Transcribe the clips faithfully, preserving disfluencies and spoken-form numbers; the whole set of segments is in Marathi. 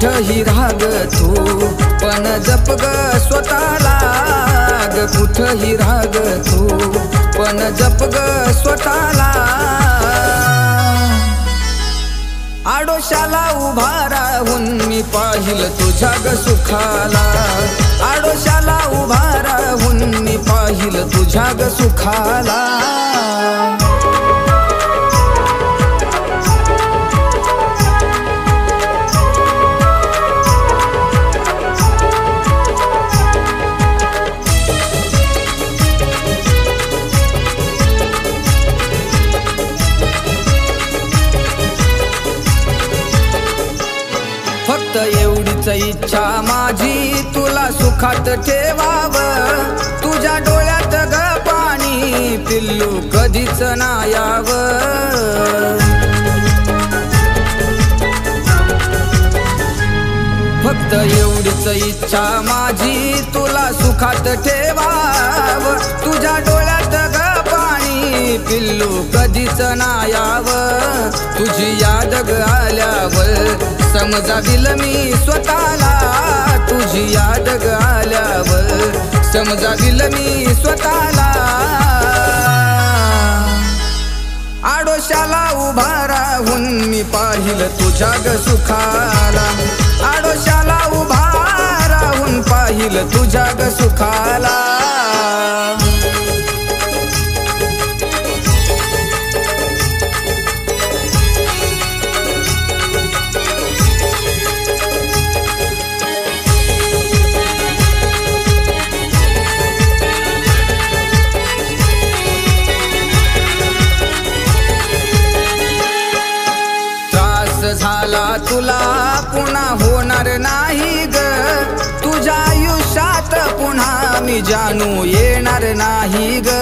कुठही राग तू पण जप ग स्वतःला ग कुठही राग तू पण जप ग स्वतःला आडोशाला उभा राहून मी पाहिलं तुझ्या ग सुखाला आडोशाला उभा राहून मी पाहिलं तुझ्या ग सुखाला फक्त एवढीच इच्छा माझी तुला सुखात ठेवावं तुझ्या डोळ्यात ग पाणी पिल्लू कधीच ना यावं फक्त एवढीच इच्छा माझी तुला सुखात ठेवावं तुझ्या डोळ्यात ग पाणी पिल्लू कधीच ना यावं तुझी याद ग आल्यावर समजाविल मी स्वतःला तुझी याद ग आल्यावर समजाविल मी स्वतःला आडोशाला उभा राहून मी पाहिलं तुझ्या ग सुखाला आडोशाला उभा राहून पाहिलं तुझ्या ग सुखाला झाला तुला पुन्हा होणार नाही ग तुझ्या आयुष्यात पुन्हा मी जाणू येणार नाही ग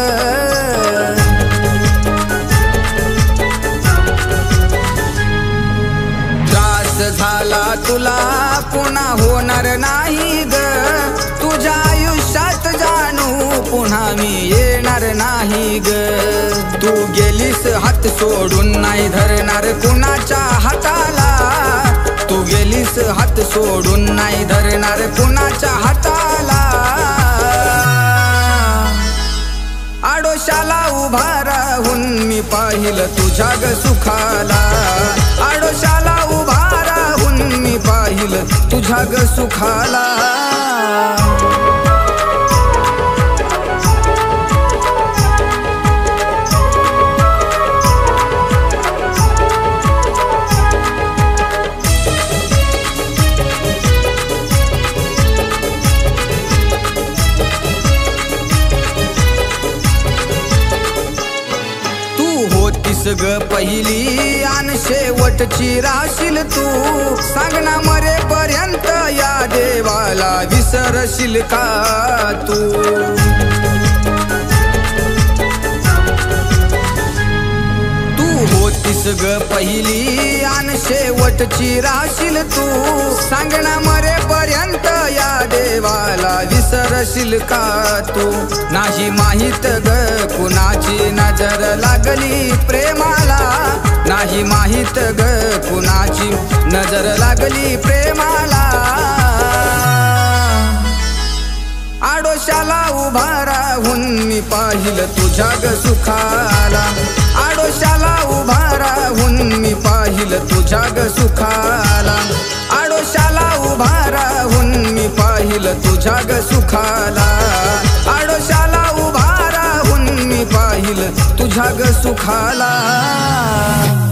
त्रास झाला तुला पुन्हा होणार नाही ग तुझ्या आयुष्यात जाणू पुन्हा मी येणार नाही ग तू गेलीस हात सोडून नाही धरणार कुणाच्या हाताला तू गेलीस हात सोडून नाही धरणार कुणाच्या हाताला आडोशाला उभा राहून मी पाहिलं तुझ्या ग सुखाला आडोशाला उभा राहून मी पाहिलं तुझ्या ग सुखाला ग पहिली आणि शेवटची राशील तू सांग ना मरेपर्यंत या देवाला विसरशील का तू तू होतीस ग पहिली आणि शेवटची राशील तू सांग ना मरेपर्यंत या देवाला विसरशील का तू नाही माहित ग कुणाची नजर लागली प्रेमाला नाही माहित ग कुणाची नजर लागली प्रेमाला आडोशाला उभा राहून मी पाहिलं तुझ्या ग सुखाला आडोशाला उभा राहून मी पाहिलं तुझ्या ग सुखाला आडोशाला उभा राहून मी पाहिलं तुझ्या ग सुखाला आडोशाला उभा राहून मी पाहिलं तुझ्या ग सुखाला